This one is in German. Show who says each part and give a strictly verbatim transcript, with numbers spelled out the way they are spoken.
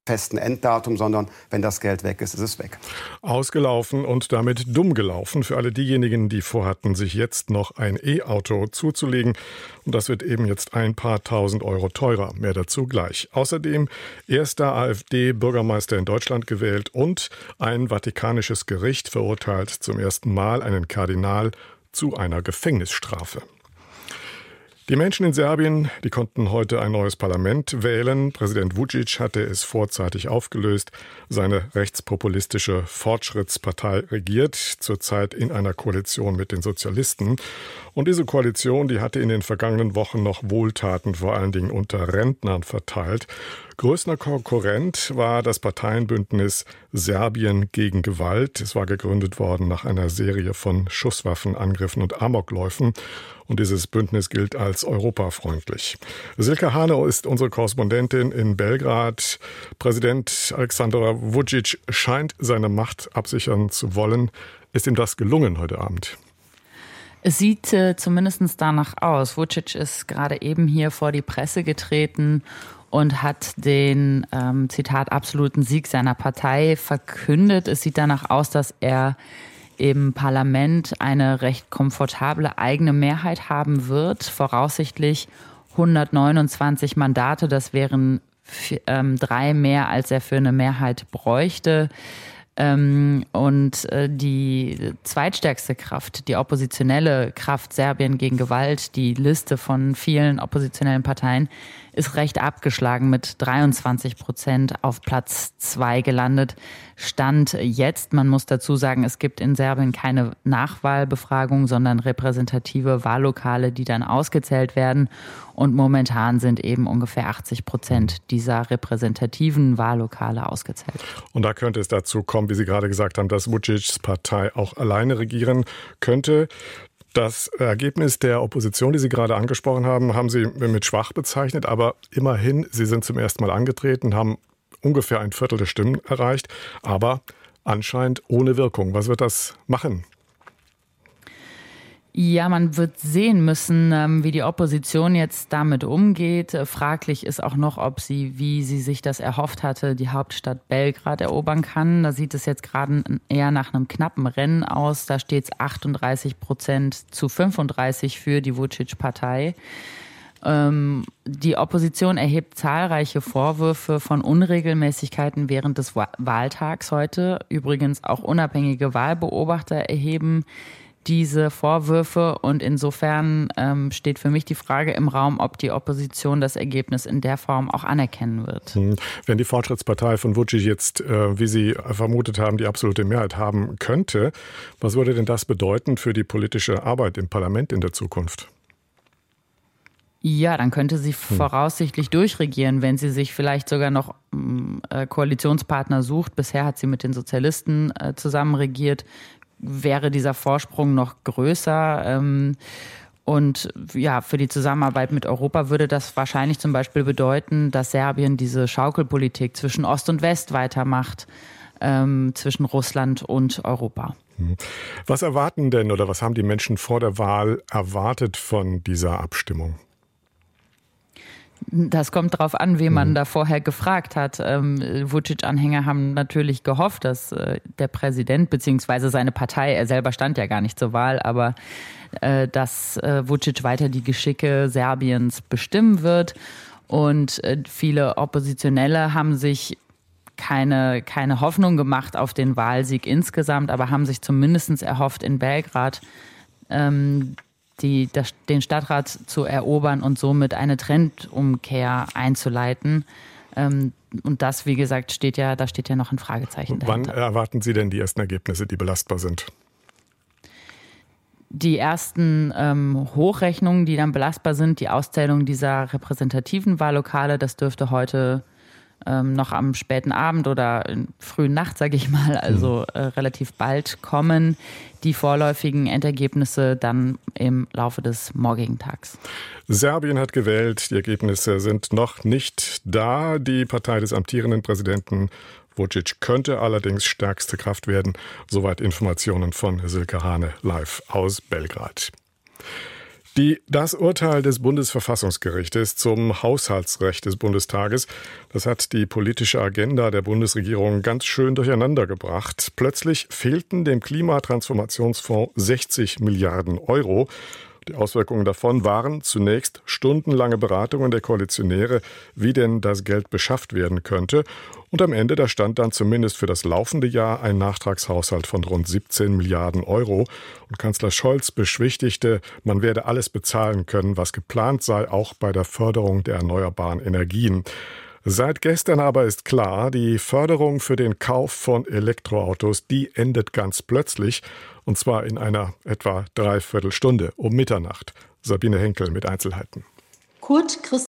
Speaker 1: festen Enddatum, sondern wenn das Geld weg ist, ist es weg.
Speaker 2: Ausgelaufen und damit dumm gelaufen für alle diejenigen, die vorhatten, sich jetzt noch ein E-Auto zuzulegen. Und das wird eben jetzt ein paar tausend Euro teurer. Mehr dazu gleich. Außerdem erster AfD-Bürgermeister in Deutschland gewählt und ein vatikanisches Gericht verurteilt zum ersten Mal einen Kardinal zu einer Gefängnisstrafe. Die Menschen in Serbien, die konnten heute ein neues Parlament wählen. Präsident Vučić hatte es vorzeitig aufgelöst. Seine rechtspopulistische Fortschrittspartei regiert zurzeit in einer Koalition mit den Sozialisten. Und diese Koalition, die hatte in den vergangenen Wochen noch Wohltaten vor allen Dingen unter Rentnern verteilt. Größter Konkurrent war das Parteienbündnis Serbien gegen Gewalt. Es war gegründet worden nach einer Serie von Schusswaffenangriffen und Amokläufen. Und dieses Bündnis gilt als europafreundlich. Silke Hane ist unsere Korrespondentin in Belgrad. Präsident Aleksandar Vučić scheint seine Macht absichern zu wollen. Ist ihm das gelungen heute Abend?
Speaker 3: Es sieht äh, zumindest danach aus. Vučić ist gerade eben hier vor die Presse getreten und hat den, ähm, Zitat, absoluten Sieg seiner Partei verkündet. Es sieht danach aus, dass er im Parlament eine recht komfortable eigene Mehrheit haben wird. Voraussichtlich hundertneunundzwanzig Mandate, das wären ähm, drei mehr, als er für eine Mehrheit bräuchte. Ähm, und äh, die zweitstärkste Kraft, die oppositionelle Kraft Serbien gegen Gewalt, die Liste von vielen oppositionellen Parteien, ist recht abgeschlagen mit dreiundzwanzig Prozent auf Platz zwei gelandet. Stand jetzt, man muss dazu sagen, es gibt in Serbien keine Nachwahlbefragung, sondern repräsentative Wahllokale, die dann ausgezählt werden. Und momentan sind eben ungefähr achtzig Prozent dieser repräsentativen Wahllokale ausgezählt.
Speaker 2: Und da könnte es dazu kommen, wie Sie gerade gesagt haben, dass Vučićs Partei auch alleine regieren könnte. Das Ergebnis der Opposition, die Sie gerade angesprochen haben, haben Sie mit schwach bezeichnet. Aber immerhin, Sie sind zum ersten Mal angetreten, haben ungefähr ein Viertel der Stimmen erreicht, aber anscheinend ohne Wirkung. Was wird das machen?
Speaker 3: Ja, man wird sehen müssen, wie die Opposition jetzt damit umgeht. Fraglich ist auch noch, ob sie, wie sie sich das erhofft hatte, die Hauptstadt Belgrad erobern kann. Da sieht es jetzt gerade eher nach einem knappen Rennen aus. Da steht es achtunddreißig Prozent zu fünfunddreißig für die Vučić-Partei. Ähm, die Opposition erhebt zahlreiche Vorwürfe von Unregelmäßigkeiten während des Wahltags heute. Übrigens auch unabhängige Wahlbeobachter erheben diese Vorwürfe, und insofern ähm, steht für mich die Frage im Raum, ob die Opposition das Ergebnis in der Form auch anerkennen wird.
Speaker 2: Hm. Wenn die Fortschrittspartei von Vučić jetzt, äh, wie Sie vermutet haben, die absolute Mehrheit haben könnte, was würde denn das bedeuten für die politische Arbeit im Parlament in der Zukunft?
Speaker 3: Ja, dann könnte sie voraussichtlich durchregieren, wenn sie sich vielleicht sogar noch äh, Koalitionspartner sucht. Bisher hat sie mit den Sozialisten äh, zusammen regiert. Wäre dieser Vorsprung noch größer. Und ja, für die Zusammenarbeit mit Europa würde das wahrscheinlich zum Beispiel bedeuten, dass Serbien diese Schaukelpolitik zwischen Ost und West weitermacht, ähm, zwischen Russland und Europa.
Speaker 2: Was erwarten denn oder was haben die Menschen vor der Wahl erwartet von dieser Abstimmung?
Speaker 3: Das kommt darauf an, wen man mhm. da vorher gefragt hat. Ähm, Vučić-Anhänger haben natürlich gehofft, dass äh, der Präsident bzw. seine Partei, er selber stand ja gar nicht zur Wahl, aber äh, dass äh, Vučić weiter die Geschicke Serbiens bestimmen wird. Und äh, viele Oppositionelle haben sich keine, keine Hoffnung gemacht auf den Wahlsieg insgesamt, aber haben sich zumindest erhofft, in Belgrad ähm, Die, das, den Stadtrat zu erobern und somit eine Trendumkehr einzuleiten. Ähm, und das, wie gesagt, steht ja, da steht ja noch ein Fragezeichen dahinter.
Speaker 2: Wann erwarten Sie denn die ersten Ergebnisse, die belastbar sind?
Speaker 3: Die ersten ähm, Hochrechnungen, die dann belastbar sind, die Auszählung dieser repräsentativen Wahllokale, das dürfte heute ähm, noch am späten Abend oder in frühen Nacht, sage ich mal, also äh, relativ bald kommen. Die vorläufigen Endergebnisse dann im Laufe des morgigen Tags.
Speaker 2: Serbien hat gewählt, die Ergebnisse sind noch nicht da. Die Partei des amtierenden Präsidenten Vučić könnte allerdings stärkste Kraft werden. Soweit Informationen von Silke Hane live aus Belgrad. Die, das Urteil des Bundesverfassungsgerichtes zum Haushaltsrecht des Bundestages, das hat die politische Agenda der Bundesregierung ganz schön durcheinander gebracht. Plötzlich fehlten dem Klimatransformationsfonds sechzig Milliarden Euro. Die Auswirkungen davon waren zunächst stundenlange Beratungen der Koalitionäre, wie denn das Geld beschafft werden könnte. Und am Ende, da stand dann zumindest für das laufende Jahr ein Nachtragshaushalt von rund siebzehn Milliarden Euro. Und Kanzler Scholz beschwichtigte, man werde alles bezahlen können, was geplant sei, auch bei der Förderung der erneuerbaren Energien. Seit gestern aber ist klar, die Förderung für den Kauf von Elektroautos, die endet ganz plötzlich, und zwar in einer etwa Dreiviertelstunde um Mitternacht. Sabine Henkel mit Einzelheiten.
Speaker 4: Kurt Christ